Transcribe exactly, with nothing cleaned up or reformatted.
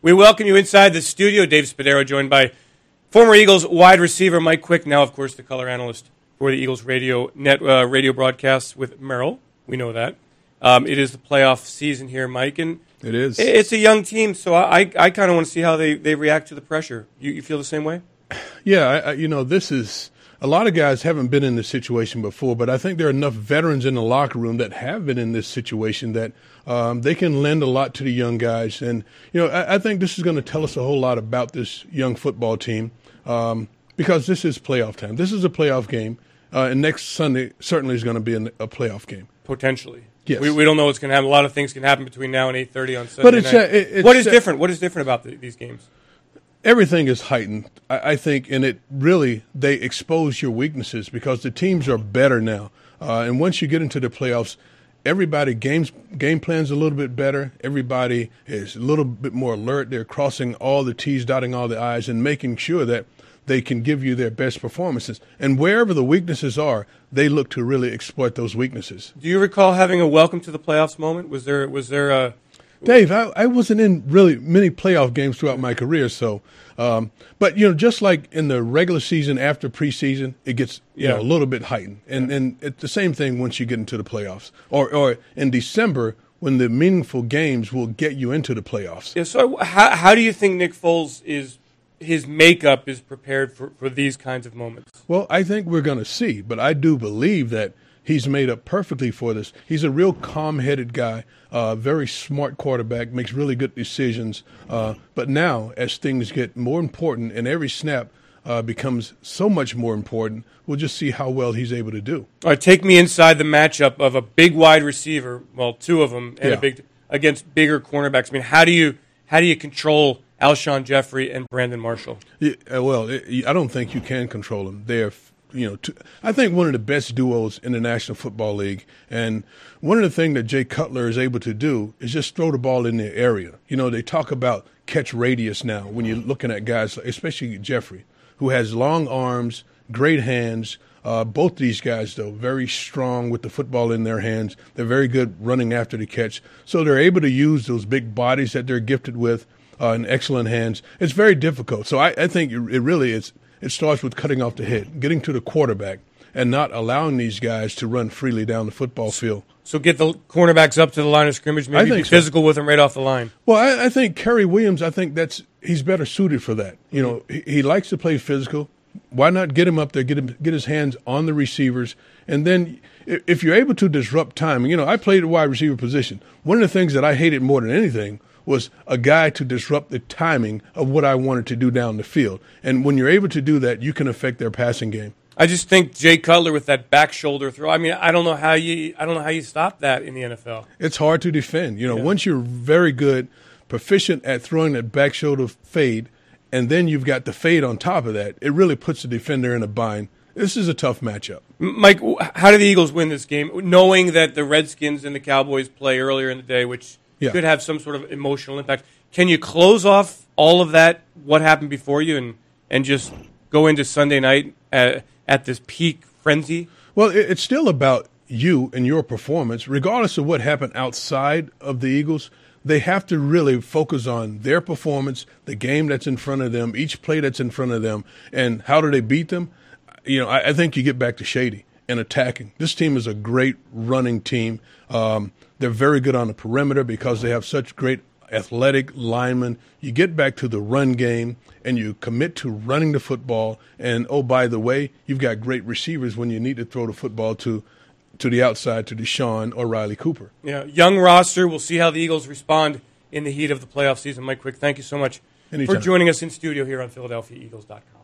We welcome you inside the studio. Dave Spadaro, joined by former Eagles wide receiver Mike Quick, now, of course, the color analyst for the Eagles radio net uh, radio broadcasts with Merrill. We know that. Um, it is the playoff season here, Mike, and it is. It's a young team, so I I kind of want to see how they, they react to the pressure. You, you feel the same way? Yeah, I, I, you know, this is a lot of guys haven't been in this situation before, but I think there are enough veterans in the locker room that have been in this situation that um, they can lend a lot to the young guys. And, you know, I, I think this is going to tell us a whole lot about this young football team um, because this is playoff time. This is a playoff game, uh, and next Sunday certainly is going to be an, a playoff game. Potentially. Yes. We, we don't know what's going to happen. A lot of things can happen between now and eight thirty on Sunday but it's, night. Uh, it, it's what is uh, different? What is different about the, these games? Everything is heightened, I, I think, and it really, they expose your weaknesses because the teams are better now. Uh, and once you get into the playoffs, everybody games game plans a little bit better. Everybody is a little bit more alert. They're crossing all the T's, dotting all the I's, and making sure that they can give you their best performances. And wherever the weaknesses are, they look to really exploit those weaknesses. Do you recall having a welcome to the playoffs moment? Was there was there a Dave, I, I wasn't in really many playoff games throughout my career, so um, but you know, just like in the regular season after preseason, it gets you Yeah. know a little bit heightened, and Yeah. and it's the same thing once you get into the playoffs, or or in December when the meaningful games will get you into the playoffs. Yeah, so how how do you think Nick Foles is his makeup is prepared for, for these kinds of moments? Well, I think we're going to see, but I do believe that he's made up perfectly for this. He's a real calm-headed guy, uh, very smart quarterback, makes really good decisions. Uh, but now, as things get more important and every snap uh, becomes so much more important, we'll just see how well he's able to do. All right, take me inside the matchup of a big wide receiver, well, two of them, and Yeah. a big against bigger cornerbacks. I mean, how do you how do you control Alshon Jeffrey and Brandon Marshall? Yeah, uh, well, it, I don't think you can control them. They're You know, two, I think one of the best duos in the National Football League. And one of the things that Jay Cutler is able to do is just throw the ball in their area. You know, they talk about catch radius now when you're looking at guys, especially Jeffrey, who has long arms, great hands. Uh, both these guys, though, very strong with the football in their hands. They're very good running after the catch. So they're able to use those big bodies that they're gifted with uh, and excellent hands. It's very difficult. So I, I think it really is. It starts with cutting off the head, getting to the quarterback, and not allowing these guys to run freely down the football field. So get the cornerbacks up to the line of scrimmage, maybe be so. physical with them right off the line. Well, I, I think Kerry Williams, I think that's he's better suited for that. You know, he, he likes to play physical. Why not get him up there, get him, get his hands on the receivers, and then if, if you're able to disrupt timing, you know, I played the wide receiver position. One of the things that I hated more than anything was a guy to disrupt the timing of what I wanted to do down the field. And when you're able to do that, you can affect their passing game. I just think Jay Cutler with that back shoulder throw. I mean, I don't know how you I don't know how you stop that in the N F L. It's hard to defend. You know, Yeah. once you're very good, proficient at throwing that back shoulder fade, and then you've got the fade on top of that, it really puts the defender in a bind. This is a tough matchup. Mike, how do the Eagles win this game, knowing that the Redskins and the Cowboys play earlier in the day, which Yeah. could have some sort of emotional impact? Can you close off all of that, what happened before you, and, and just go into Sunday night at, at this peak frenzy? Well, it- it's still about you and your performance, regardless of what happened outside of the Eagles. They have to really focus on their performance, the game that's in front of them, each play that's in front of them, and how do they beat them? You know, I, I think you get back to Shady and attacking. This team is a great running team. Um, they're very good on the perimeter because they have such great athletic linemen. You get back to the run game, and you commit to running the football. And, oh, by the way, you've got great receivers when you need to throw the football to to the outside to Deshaun or Riley Cooper. Yeah, young roster. We'll see how the Eagles respond in the heat of the playoff season. Mike Quick, thank you so much Anytime. for joining us in studio here on Philadelphia Eagles dot com.